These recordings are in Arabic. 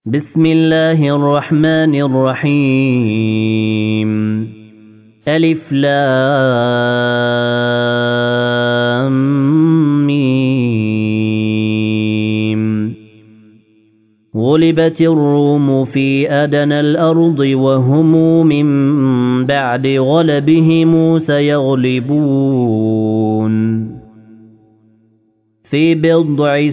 بسم الله الرحمن الرحيم. ألف لام ميم. غلبت الروم في أدنى الأرض وهم من بعد غلبهم سيغلبون في بضع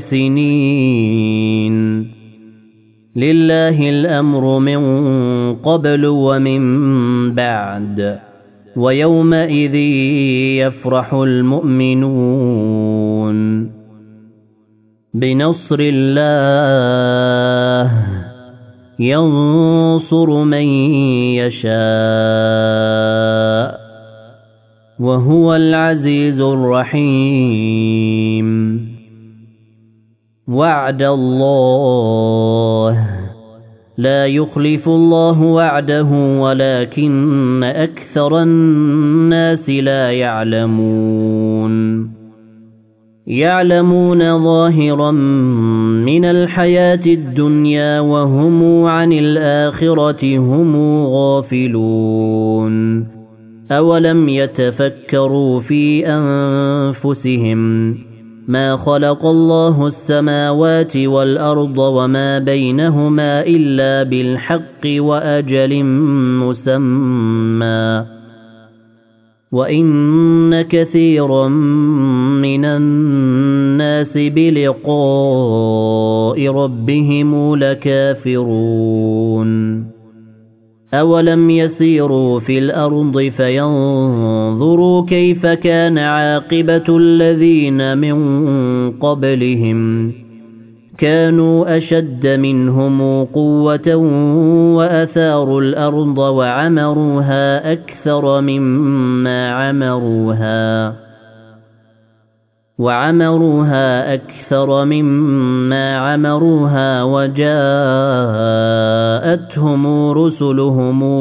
سنين. لله الأمر من قبل ومن بعد ويومئذ يفرح المؤمنون بنصر الله ينصر من يشاء وهو العزيز الرحيم. وعد الله لا يخلف الله وعده ولكن أكثر الناس لا يعلمون ظاهرا من الحياة الدنيا وهم عن الآخرة هم غافلون. أولم يتفكروا في أنفسهم ما خلق الله السماوات والأرض وما بينهما إلا بالحق وأجل مسمى وإن كثيرا من الناس بلقاء ربهم لكافرون. أولم يسيروا في الأرض فينظروا كيف كان عاقبة الذين من قبلهم كانوا أشد منهم قوة وأثاروا الأرض وعمروها أكثر مما عمروها وجاءتهم رسلهم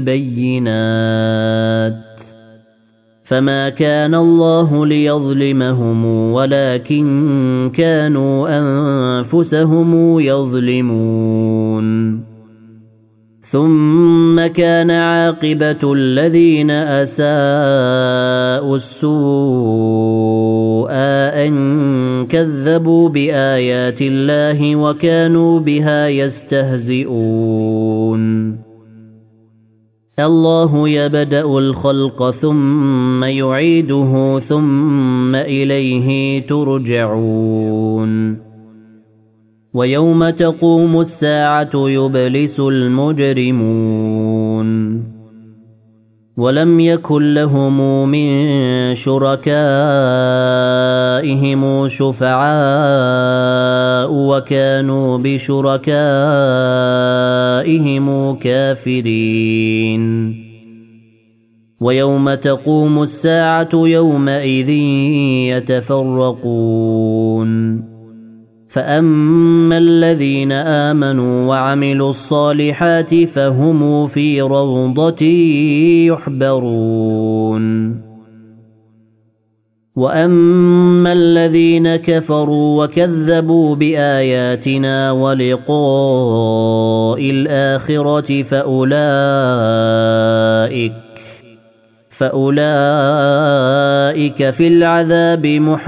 بالبينات فما كان الله ليظلمهم ولكن كانوا أنفسهم يظلمون. ثم كان عاقبة الذين أساءوا السوء أن كذبوا بآيات الله وكانوا بها يستهزئون. الله يبدأ الخلق ثم يعيده ثم إليه ترجعون. ويوم تقوم الساعة يبلس المجرمون ولم يكن لهم من شركائهم شفعاء وكانوا بشركائهم كافرين. ويوم تقوم الساعة يومئذ يتفرقون فأما الذين آمنوا وعملوا الصالحات فهم في روضة يحبرون. وأما الذين كفروا وكذبوا بآياتنا ولقاء الآخرة فأولئك في العذاب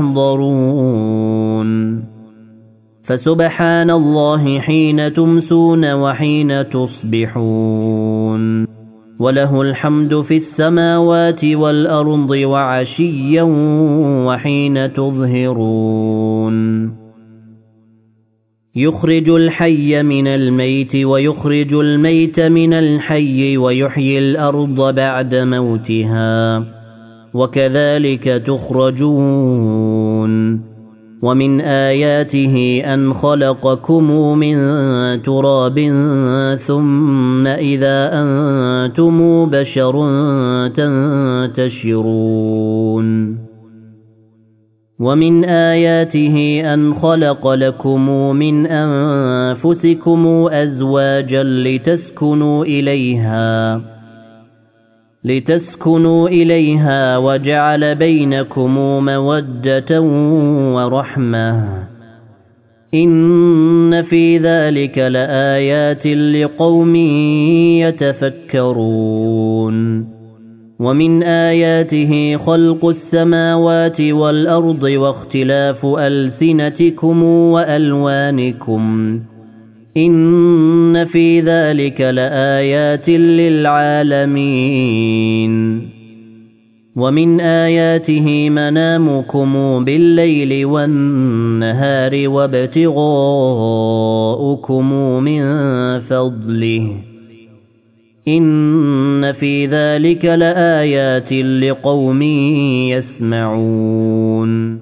محضرون. فسبحان الله حين تمسون وحين تصبحون وله الحمد في السماوات والأرض وعشيا وحين تظهرون. يخرج الحي من الميت ويخرج الميت من الحي ويحيي الأرض بعد موتها وكذلك تخرجون. ومن آياته أن خلقكم من تراب ثم إذا أنتم بشر تنتشرون. ومن آياته أن خلق لكم من أنفسكم أزواجا لتسكنوا إليها وجعل بينكم مودة ورحمة إن في ذلك لآيات لقوم يتفكرون ومن آياته خلق السماوات والأرض واختلاف ألسنتكم وألوانكم إن في ذلك لآيات للعالمين ومن آياته منامكم بالليل والنهار وابتغاؤكم من فضله إن في ذلك لآيات لقوم يسمعون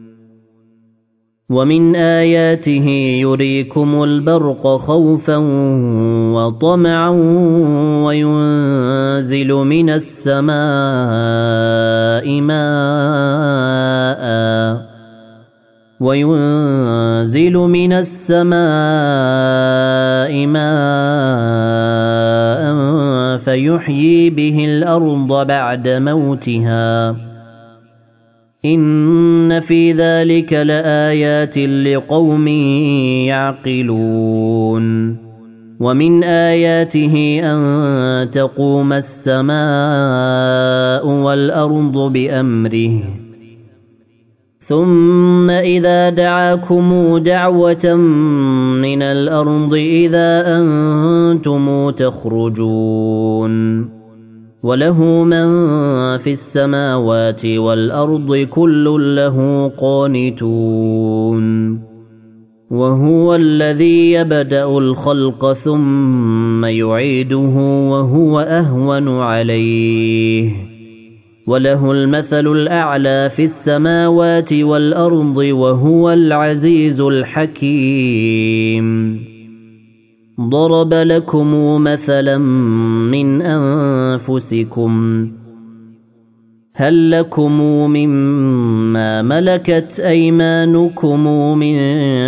ومن آياته يريكم البرق خوفا وطمعا وينزل من السماء ماء فيحيي به الأرض بعد موتها إن في ذلك لآيات لقوم يعقلون ومن آياته أن تقوم السماء والأرض بأمره ثم إذا دعاكم دعوة من الأرض إذا أنتم تخرجون وله من في السماوات والأرض كل له قانتون وهو الذي يبدأ الخلق ثم يعيده وهو أهون عليه وله المثل الأعلى في السماوات والأرض وهو العزيز الحكيم ضرب لكم مثلا من أنفسكم هل لكم مما ملكت أيمانكم من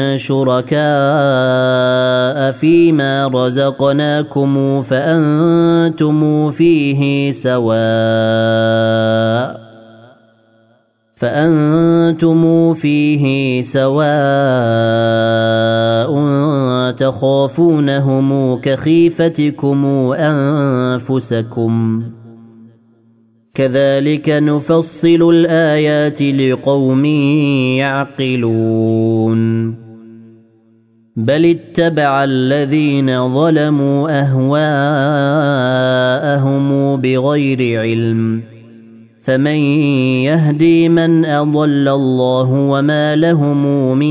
شركاء فيما رزقناكم فأنتم فيه سواء تخافونهم كخيفتكم أنفسكم كذلك نفصل الآيات لقوم يعقلون بل اتبع الذين ظلموا أهواءهم بغير علم فمن يهدي من أضل الله وما لهم من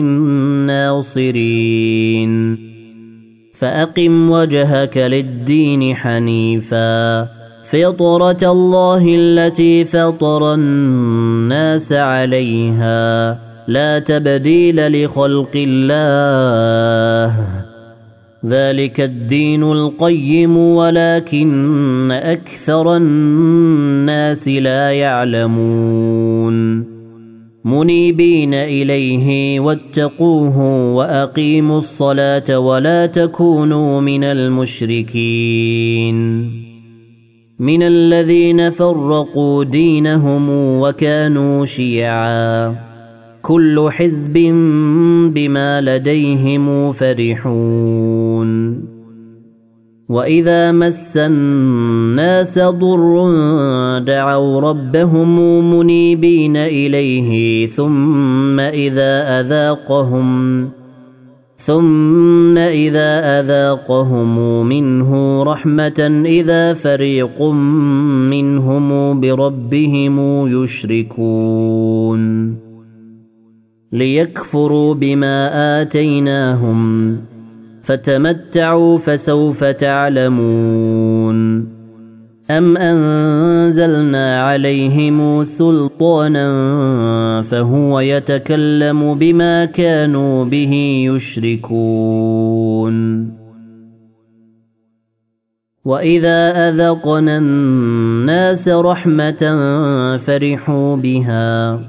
ناصرين فأقم وجهك للدين حنيفا فطرة الله التي فطر الناس عليها لا تبديل لخلق الله ذلك الدين القيم ولكن أكثر الناس لا يعلمون منيبين إليه واتقوه وأقيموا الصلاة ولا تكونوا من المشركين من الذين فرقوا دينهم وكانوا شيعا كل حزب بما لديهم فرحون وإذا مس الناس ضر دعوا ربهم منيبين إليه ثم إذا أذاقهم منه رحمة إذا فريق منهم بربهم يشركون ليكفروا بما آتيناهم فتمتعوا فسوف تعلمون أم أنزلنا عليهم سلطانا فهو يتكلم بما كانوا به يشركون وإذا أذقنا الناس رحمة فرحوا بها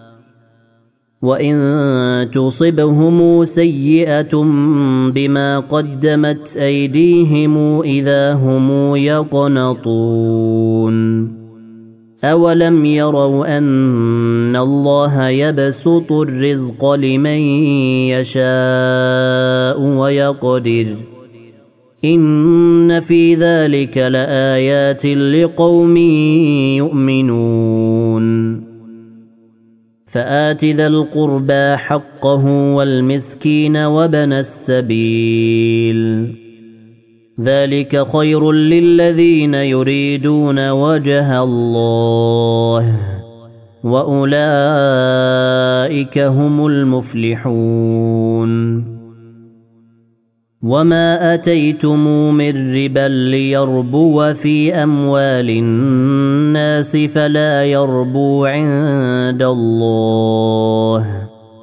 وإن تصبهم سيئة بما قدمت أيديهم إذا هم يقنطون أولم يروا أن الله يبسط الرزق لمن يشاء ويقدر إن في ذلك لآيات لقوم يؤمنون فآت ذا القربى حقه والمسكين وابن السبيل ذلك خير للذين يريدون وجه الله وأولئك هم المفلحون وما أتيتم من ربا ليربو في أموال الناس فلا يربو عند الله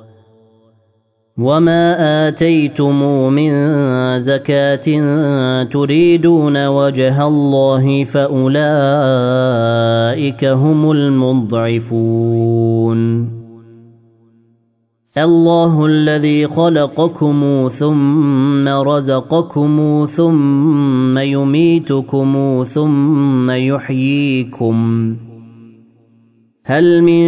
وما آتيتم من زكاة تريدون وجه الله فأولئك هم المضعفون الله الذي خلقكم ثم رزقكم ثم يميتكم ثم يحييكم هل من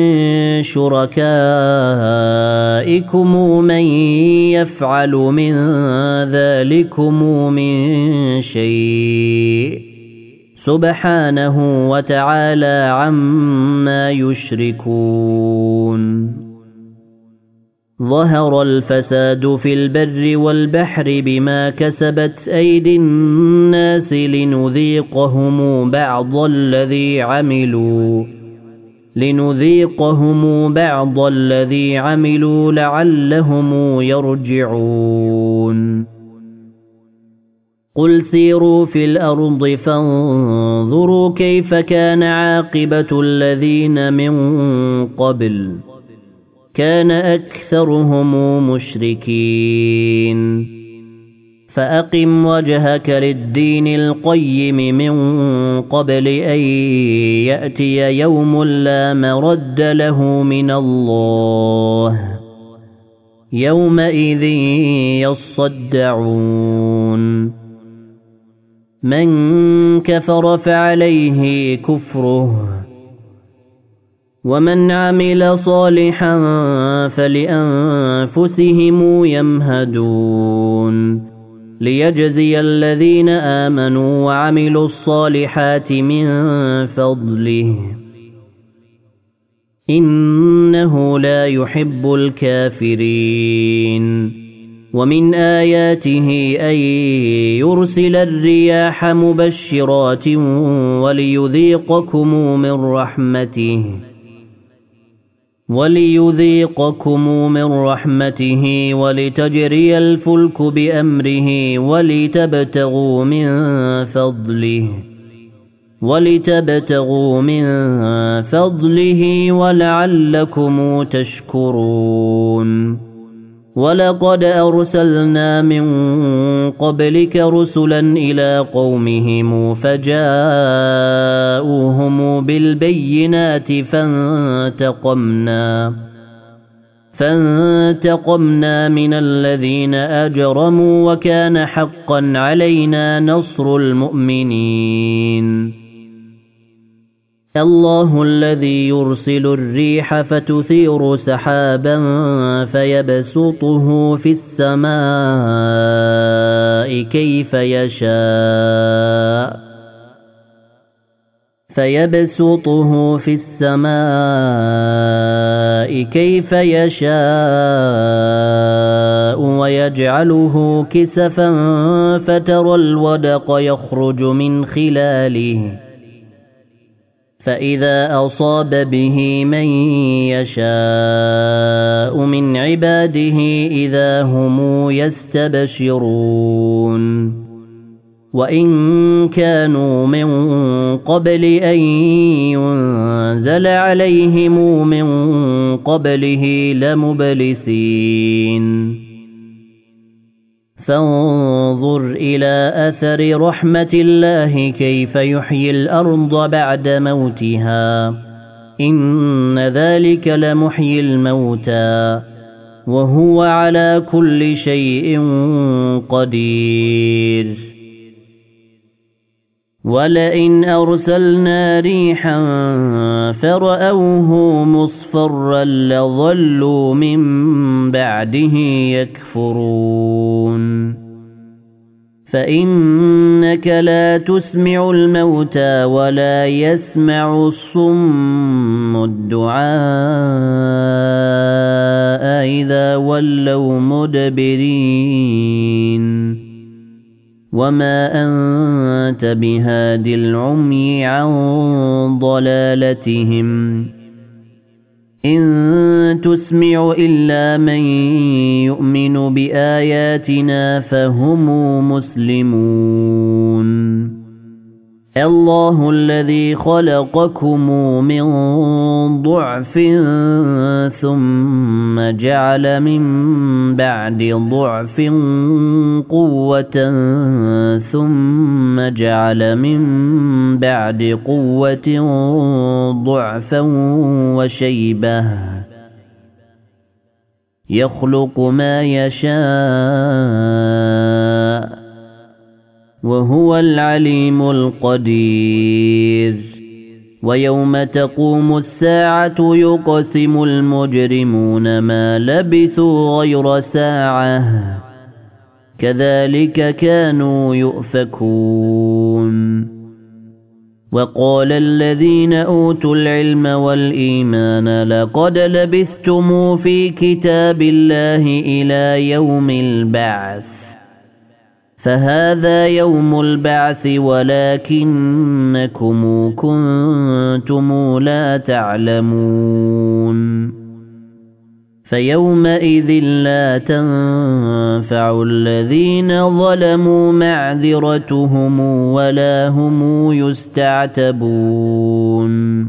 شركائكم من يفعل من ذلكم من شيء سبحانه وتعالى عما يشركون ظهر الفساد في البر والبحر بما كسبت أيدي الناس لنذيقهم بعض الذي عملوا لعلهم يرجعون قل سيروا في الأرض فانظروا كيف كان عاقبة الذين من قبل كان أكثرهم مشركين فأقم وجهك للدين القيم من قبل أن يأتي يوم لا مرد له من الله يومئذ يصدعون من كفر فعليه كفره ومن عمل صالحا فلأنفسهم يمهدون ليجزي الذين آمنوا وعملوا الصالحات من فضله إنه لا يحب الكافرين ومن آياته أن يرسل الرياح مبشرات وليذيقكم من رحمته ولتجري الفلك بأمره ولتبتغوا من فضله ولعلكم تشكرون ولقد أرسلنا من قبلك رسلا إلى قومهم فجاءوهم بالبينات فانتقمنا من الذين أجرموا وكان حقا علينا نصر المؤمنين الله الذي يرسل الريح فتثير سحابا فيبسطه في السماء كيف يشاء ويجعله كسفا فترى الودق يخرج من خلاله فإذا أصاب به من يشاء من عباده إذا هم يستبشرون وإن كانوا من قبل أن ينزل عليهم من قبله لمبلسين فانظر إلى أثر رحمة الله كيف يحيي الأرض بعد موتها إن ذلك لمحيي الموتى وهو على كل شيء قدير ولئن أرسلنا ريحا فرأوه مصفرا لظلوا من بعده يكفرون فإنك لا تسمع الموتى ولا يسمع الصم الدعاء إذا ولوا مدبرين وما أنت بهاد العمي عن ضلالتهم إن تسمع إلا من يؤمن بآياتنا فهم مسلمون الله الذي خلقكم من ضعف ثم جعل من بعد ضعف قوة ثم جعل من بعد قوة ضعفا وشيبة يخلق ما يشاء وهو العليم القدير ويوم تقوم الساعة يقسم المجرمون ما لبثوا غير ساعة كذلك كانوا يؤفكون وقال الذين أوتوا العلم والإيمان لقد لبثتم في كتاب الله إلى يوم البعث فهذا يوم البعث ولكنكم كنتم لا تعلمون فيومئذ لا تنفع الذين ظلموا معذرتهم ولا هم يستعتبون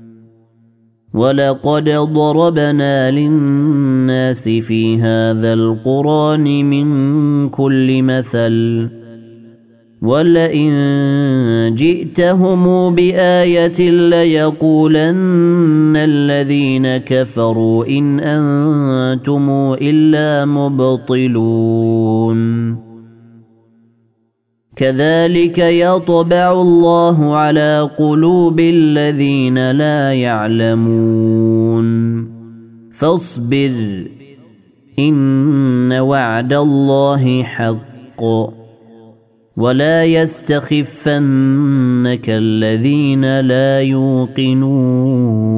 ولقد ضربنا للناس في هذا القرآن من كل مثل ولئن جئتهم بآية ليقولن الذين كفروا إن أنتم إلا مبطلون كذلك يطبع الله على قلوب الذين لا يعلمون فاصبر إن وعد الله حق ولا يستخفنك الذين لا يوقنون